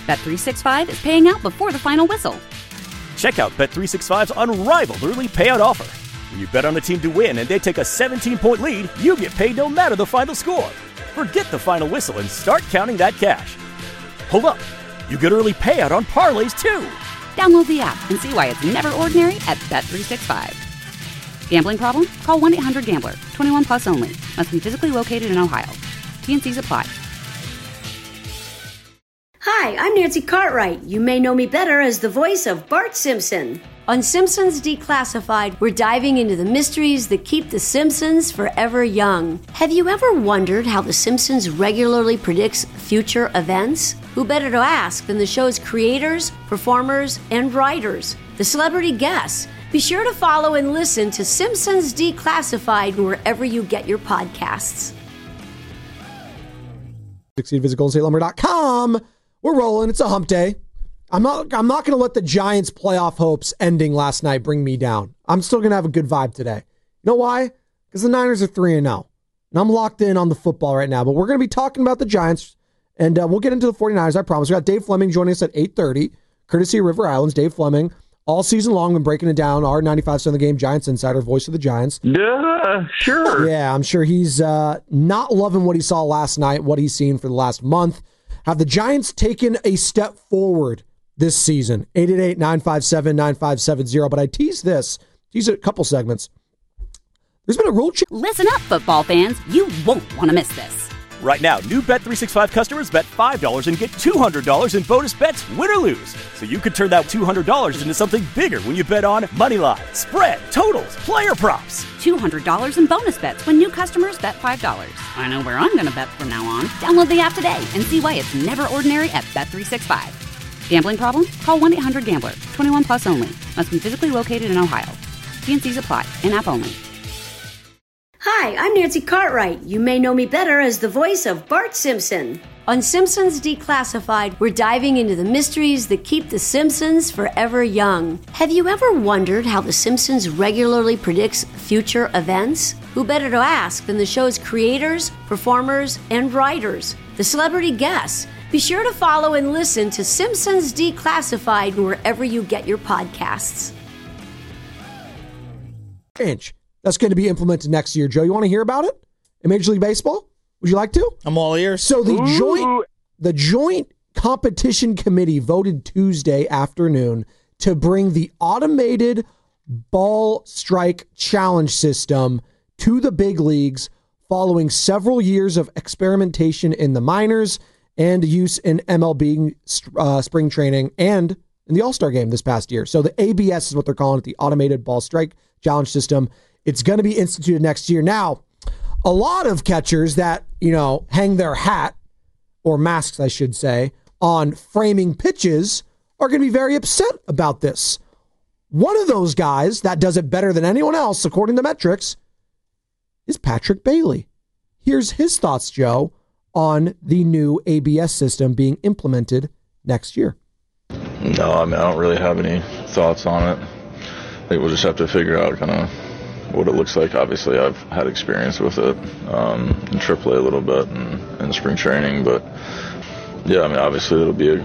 Bet365 is paying out before the final whistle. Check out Bet365's unrivaled early payout offer. When you bet on a team to win and they take a 17-point lead, you get paid no matter the final score. Forget the final whistle and start counting that cash. Hold up. You get early payout on parlays, too. Download the app and see why it's never ordinary at Bet365. Gambling problem? Call 1-800-GAMBLER. 21 plus only. Must be physically located in Ohio. T&Cs apply. Hi, I'm Nancy Cartwright. You may know me better as the voice of Bart Simpson. On Simpsons Declassified, we're diving into the mysteries that keep the Simpsons forever young. Have you ever wondered how The Simpsons regularly predicts future events? Who better to ask than the show's creators, performers, and writers? The celebrity guests. Be sure to follow and listen to Simpsons Declassified wherever you get your podcasts. Visit GoldenStateLumber.com. We're rolling. It's a hump day. I'm not going to let the Giants' playoff hopes ending last night bring me down. I'm still going to have a good vibe today. You know why? Because the Niners are 3-0. And I'm locked in on the football right now. But we're going to be talking about the Giants, and we'll get into the 49ers, I promise. We got Dave Fleming joining us at 8:30, courtesy of River Islands. Dave Fleming, all season long, been breaking it down. Our 95% of the game, Giants insider, voice of the Giants. Sure. Yeah, I'm sure he's not loving what he saw last night, what he's seen for the last month. Have the Giants taken a step forward this season? 888-957-9570. But I tease a couple segments. There's been a rule change. Listen up, football fans. You won't want to miss this. Right now, new Bet365 customers bet $5 and get $200 in bonus bets, win or lose. So you could turn that $200 into something bigger when you bet on money line, spread, totals, player props. $200 in bonus bets when new customers bet $5. I know where I'm going to bet from now on. Download the app today and see why it's never ordinary at Bet365. Gambling problem? Call 1-800-GAMBLER. 21 plus only. Must be physically located in Ohio. T&Cs apply. In-app only. Hi, I'm Nancy Cartwright. You may know me better as the voice of Bart Simpson. On Simpsons Declassified, we're diving into the mysteries that keep the Simpsons forever young. Have you ever wondered how the Simpsons regularly predicts future events? Who better to ask than the show's creators, performers, and writers? The celebrity guests. Be sure to follow and listen to Simpsons Declassified wherever you get your podcasts. That's going to be implemented next year. Joe, you want to hear about it in Major League Baseball? Would you like to? I'm all ears. So the joint competition committee voted Tuesday afternoon to bring the automated ball strike challenge system to the big leagues following several years of experimentation in the minors and use in MLB spring training and in the All-Star game this past year. So the ABS is what they're calling it, the automated ball strike challenge system. It's going to be instituted next year. Now, a lot of catchers that, hang their hat, or masks, I should say, on framing pitches are going to be very upset about this. One of those guys that does it better than anyone else, according to metrics, is Patrick Bailey. Here's his thoughts, Joe, on the new ABS system being implemented next year. No, I don't really have any thoughts on it. I think we'll just have to figure out kind of what it looks like. Obviously, I've had experience with it in AAA a little bit and in spring training, but yeah, obviously it'll be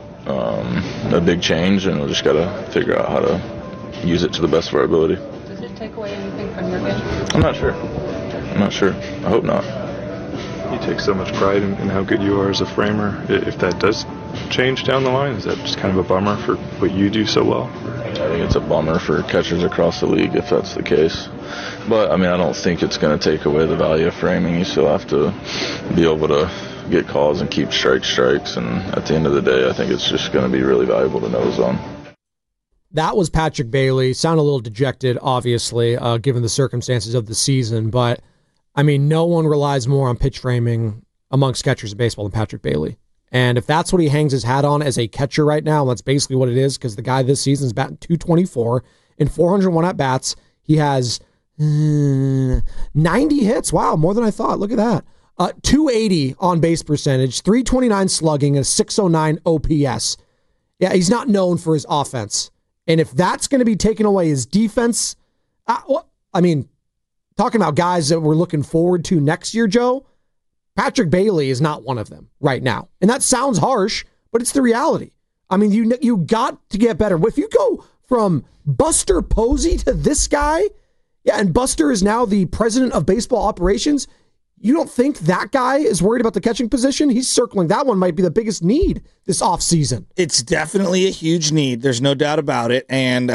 a big change, and we'll just got to figure out how to use it to the best of our ability. Does it take away anything from your game? I'm not sure. I hope not. You take so much pride in how good you are as a framer. If that does change down the line, is that just kind of a bummer for what you do so well? I think it's a bummer for catchers across the league if that's the case. But, I don't think it's going to take away the value of framing. You still have to be able to get calls and keep strikes. And at the end of the day, I think it's just going to be really valuable to know zone. That was Patrick Bailey. Sound a little dejected, obviously, given the circumstances of the season. But, no one relies more on pitch framing amongst catchers in baseball than Patrick Bailey. And if that's what he hangs his hat on as a catcher right now, that's basically what it is, because the guy this season is batting .224 in 401 at-bats. He has 90 hits. Wow, more than I thought. Look at that. 280 on base percentage, 329 slugging, and a 609 OPS. Yeah, he's not known for his offense. And if that's going to be taking away his defense, talking about guys that we're looking forward to next year, Joe, Patrick Bailey is not one of them right now. And that sounds harsh, but it's the reality. I mean, you got to get better. If you go from Buster Posey to this guy, yeah, and Buster is now the president of baseball operations, you don't think that guy is worried about the catching position? He's circling. That one might be the biggest need this offseason. It's definitely a huge need. There's no doubt about it. And,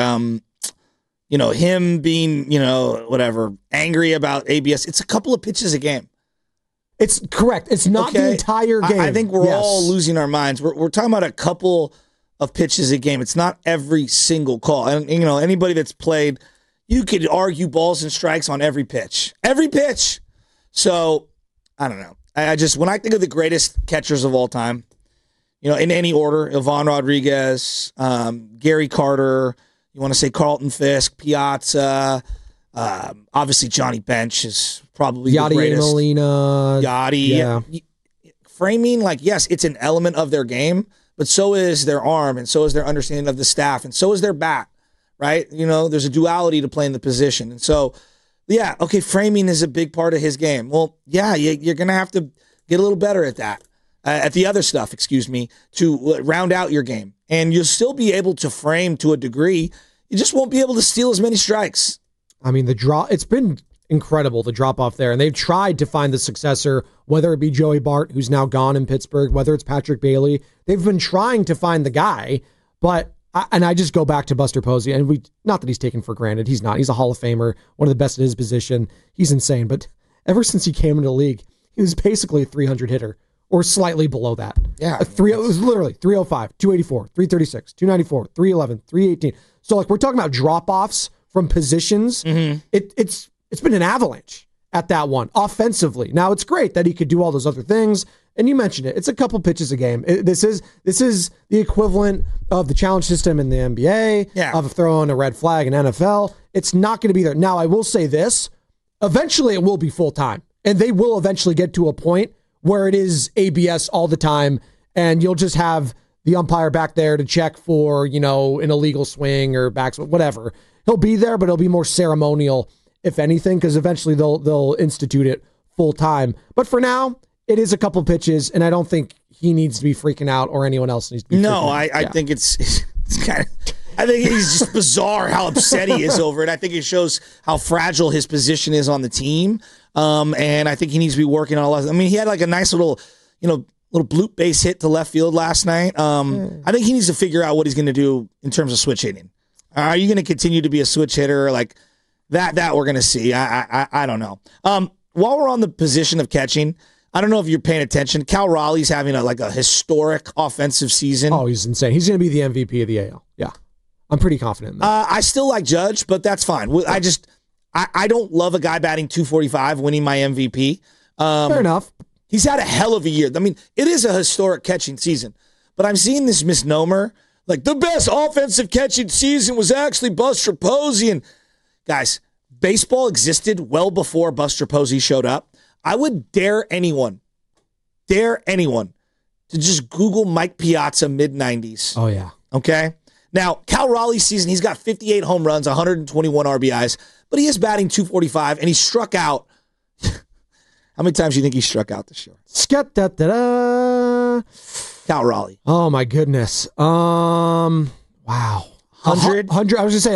him being, whatever, angry about ABS, it's a couple of pitches a game. It's correct. It's not the entire game. I think we're all losing our minds. We're talking about a couple of pitches a game. It's not every single call. And, anybody that's played, you could argue balls and strikes on every pitch. Every pitch. So, I don't know. I just, when I think of the greatest catchers of all time, in any order, Ivan Rodriguez, Gary Carter, you want to say Carlton Fisk, Piazza, obviously Johnny Bench is probably the greatest. Molina. Yachty. Yeah. Framing, yes, it's an element of their game, but so is their arm, and so is their understanding of the staff, and so is their bat, right? There's a duality to playing the position. And so, yeah, okay, framing is a big part of his game. Well, yeah, you're going to have to get a little better at that, at the other stuff, to round out your game. And you'll still be able to frame to a degree. You just won't be able to steal as many strikes. I mean, it's been incredible, the drop-off there. And they've tried to find the successor, whether it be Joey Bart, who's now gone in Pittsburgh, whether it's Patrick Bailey. They've been trying to find the guy, but I just go back to Buster Posey, and not that he's taken for granted. He's not. He's a Hall of Famer, one of the best at his position. He's insane. But ever since he came into the league, he was basically a 300 hitter or slightly below that. Yeah. It was literally 305, 284, 336, 294, 311, 318. So we're talking about drop-offs from positions. Mm-hmm. It's been an avalanche at that one offensively. Now, it's great that he could do all those other things. And you mentioned it. It's a couple pitches a game. This is the equivalent of the challenge system in the NBA, of throwing a red flag in NFL. It's not going to be there. Now, I will say this. Eventually, it will be full-time. And they will eventually get to a point where it is ABS all the time, and you'll just have the umpire back there to check for, an illegal swing or backswing, whatever. He'll be there, but it'll be more ceremonial, if anything, because eventually they'll institute it full-time. But for now, it is a couple pitches, and I don't think he needs to be freaking out or anyone else needs to be freaking out. I think it's kind of... I think he's just bizarre how upset he is over it. I think it shows how fragile his position is on the team, and I think he needs to be working on a lot. I mean, he had a nice little bloop base hit to left field last night. I think he needs to figure out what he's going to do in terms of switch hitting. Are you going to continue to be a switch hitter like that? That we're going to see. I don't know. While we're on the position of catching, I don't know if you're paying attention. Cal Raleigh's having a historic offensive season. Oh, he's insane. He's going to be the MVP of the AL. Yeah. I'm pretty confident in that. I still like Judge, but that's fine. I don't love a guy batting 245 winning my MVP. Fair enough. He's had a hell of a year. I mean, it is a historic catching season, but I'm seeing this misnomer. The best offensive catching season was actually Buster Posey. And guys, baseball existed well before Buster Posey showed up. I would dare anyone to just Google Mike Piazza mid-90s. Oh, yeah. Okay? Now, Cal Raleigh's season, he's got 58 home runs, 121 RBIs, but he is batting 245, and he struck out. How many times do you think he struck out this year? Cal Raleigh. Oh, my goodness. Wow. 100? 100. I was going to say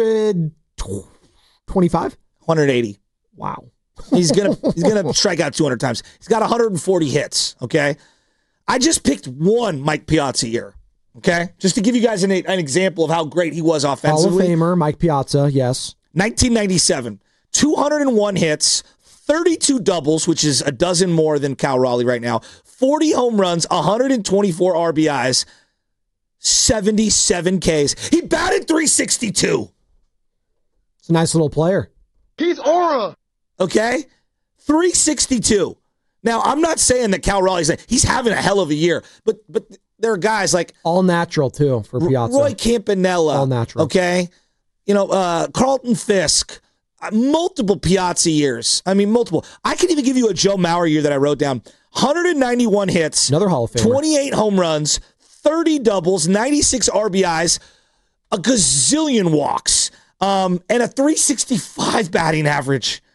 125? 180. Wow. He's gonna strike out 200 times. He's got 140 hits, okay? I just picked one Mike Piazza year, okay? Just to give you guys an example of how great he was offensively. Hall of Famer, Mike Piazza, yes. 1997, 201 hits, 32 doubles, which is a dozen more than Cal Raleigh right now, 40 home runs, 124 RBIs, 77 Ks. He batted 362. It's a nice little player. He's aura. Okay? 362. Now, I'm not saying that Cal Raleigh's he's having a hell of a year, but there are guys like all natural too for Piazza. Roy Campanella. All natural. Okay? Carlton Fisk. Multiple Piazza years. I mean, multiple. I can even give you a Joe Mauer year that I wrote down. 191 hits. Another Hall of Famer. 28 home runs, 30 doubles, 96 RBIs, a gazillion walks, and a 365 batting average.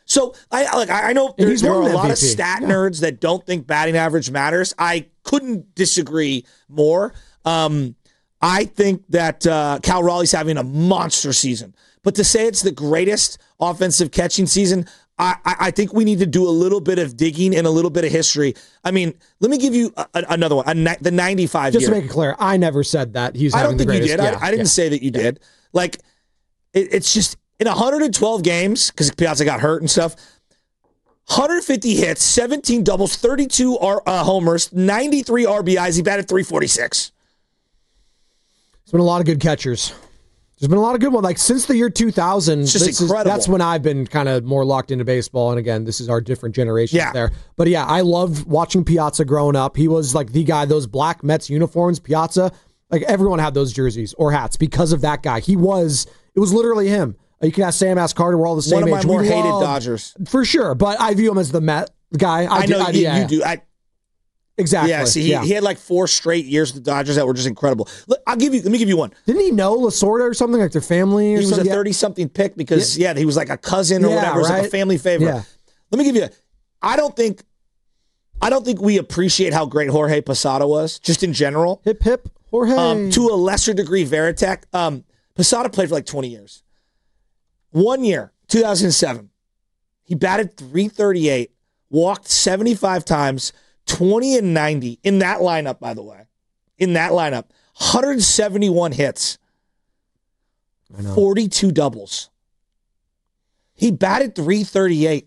So I know there are a lot of stat nerds that don't think batting average matters. I couldn't disagree more. I think that Cal Raleigh's having a monster season. But to say it's the greatest offensive catching season, I think we need to do a little bit of digging and a little bit of history. I mean, let me give you another one, the 95 Just year. to make it clear, I never said that he's having the greatest. I don't think you did. I didn't say that you did. Like, it's just in 112 games, because Piazza got hurt and stuff, 150 hits, 17 doubles, 32 homers, 93 RBIs. He batted .346. There's been a lot of good catchers. There's been a lot of good ones. Like, since the year 2000, it's just incredible. That's when I've been kind of more locked into baseball. And again, this is our different generations there. But yeah, I loved watching Piazza growing up. He was like the guy, those black Mets uniforms, Piazza, like everyone had those jerseys or hats because of that guy. It was literally him. You can ask Sam, ask Carter, we're all the same age. One of my more hated Dodgers. For sure, but I view him as the Met guy. I know you do. Exactly. Yeah, see, he had like 4 straight years with the Dodgers that were just incredible. Let me give you one. Didn't he know Lasorda or something, like their family? Or he was a 30-something pick because, he was like a cousin or whatever. It was like a family favorite. Yeah. Let me give you I don't think we appreciate how great Jorge Posada was, just in general. Hip, hip, Jorge. To a lesser degree, Veritek. Posada played for like 20 years. 1 year, 2007, he batted .338, walked 75 times, 20 and 90 in that lineup, by the way. In that lineup, 171 hits, 42 doubles. He batted .338.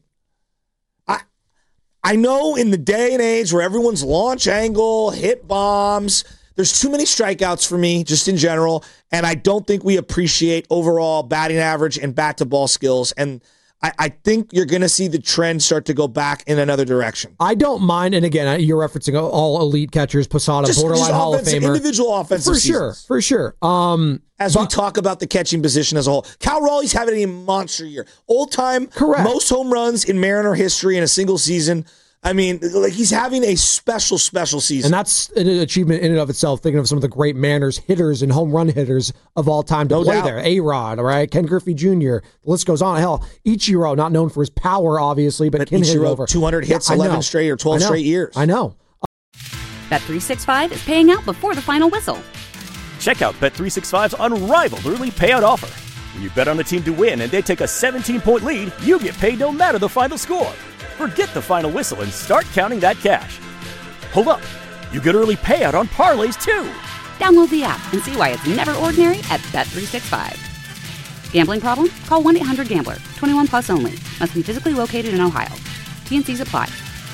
I know in the day and age where everyone's launch angle, hit bombs, there's too many strikeouts for me, just in general, and I don't think we appreciate overall batting average and bat-to-ball skills, and I think you're going to see the trend start to go back in another direction. I don't mind, and again, you're referencing all elite catchers, Posada, borderline Hall of Famer. Individual offensive seasons. For sure. As we talk about the catching position as a whole. Cal Raleigh's having a monster year. Old-time, most home runs in Mariner history in a single season. I mean, like, he's having a special season. And that's an achievement in and of itself, thinking of some of the great Mariners hitters and home run hitters of all time to play there. A-Rod, all right? Ken Griffey Jr., the list goes on. Hell, Ichiro, not known for his power, obviously, but can hit it over. 200 hits, 11 straight or 12 straight years. I know. Bet365 is paying out before the final whistle. Check out Bet365's unrivaled early payout offer. When you bet on a team to win and they take a 17-point lead, you get paid no matter the final score. Forget the final whistle and start counting that cash. Hold up. You get early payout on parlays, too. Download the app and see why it's never ordinary at Bet365. Gambling problem? Call 1-800-GAMBLER. 21 plus only. Must be physically located in Ohio. T&Cs apply.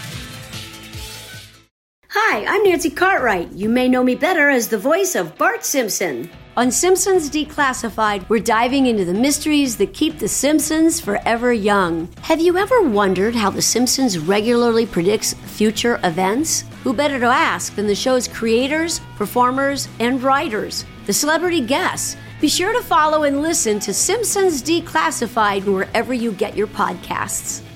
Hi, I'm Nancy Cartwright. You may know me better as the voice of Bart Simpson. On Simpsons Declassified, we're diving into the mysteries that keep the Simpsons forever young. Have you ever wondered how The Simpsons regularly predicts future events? Who better to ask than the show's creators, performers, and writers, the celebrity guests? Be sure to follow and listen to Simpsons Declassified wherever you get your podcasts.